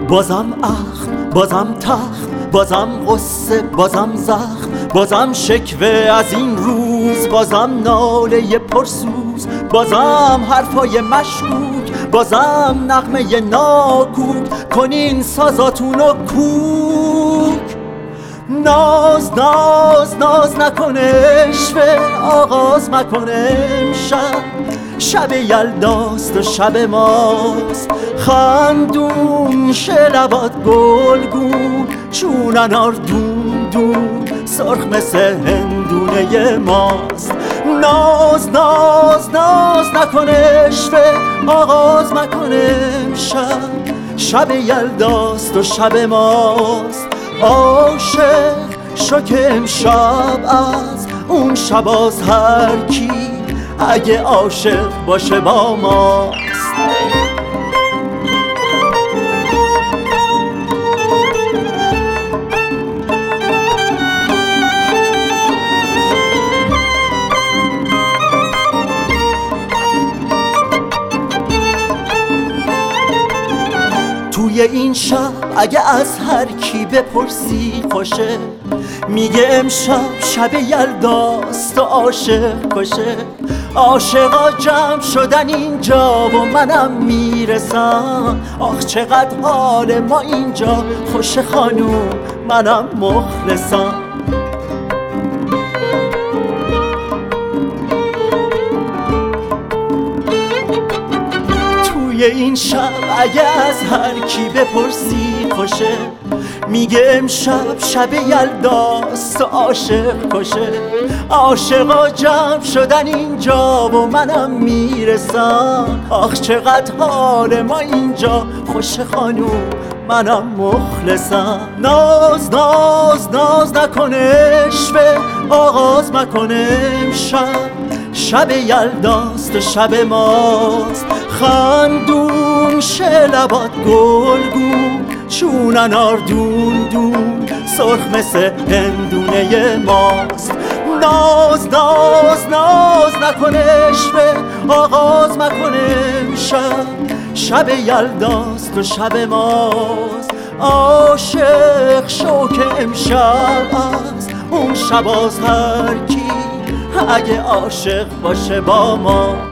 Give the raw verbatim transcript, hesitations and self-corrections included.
بازم اخم، بازم تخت، بازم غصه، بازم زخم، بازم شکوه از این روز، بازم ناله پرسوز، بازم حرفای مشکوک، بازم نغمه ناکوک. کنین سازاتونو کوک. ناز ناز ناز نکنه شوه، آغاز مکنه امشب. شب یلداست و شب ماست، خندون شه لبات گلگون، چون انار دون دون سرخ مثل هندونه ماست. ناز ناز ناز نکنه شوه، آغاز مکنه امشب. شب یلداست و شب ماست، عاشق شو که امشب از اون شباز هر کی اگه عاشق باشه با ماست. توی این شب اگه از هر کی بپرسی خوشه، میگه امشب شب یلداست و عاشق کشه. عاشقا جمع شدن اینجا و منم میرسم، آخ چقدر حال ما اینجا خوشه خانوم، منم مخلصم. توی این شب اگه از هر کی بپرسی خوشه، میگه امشب شب یلداست و عاشق کشه. عاشقا جمع شدن اینجا و منم میرسم، آخ چقدر حال ما اینجا خوشه خانوم، منم مخلصم. ناز ناز ناز نکنه شوه، آغاز مکنه امشب. شب یلداست و شب ماست، خندون شه لبات گلگون، چون انار دون دون سرخ مثل هندونه ماست. ناز ناز ناز نکنه شوه، آغاز مکنه امشب. شب یلداست و شب ماست، عاشق شو که امشب از اون شباز هر کی اگه عاشق باشه با ما.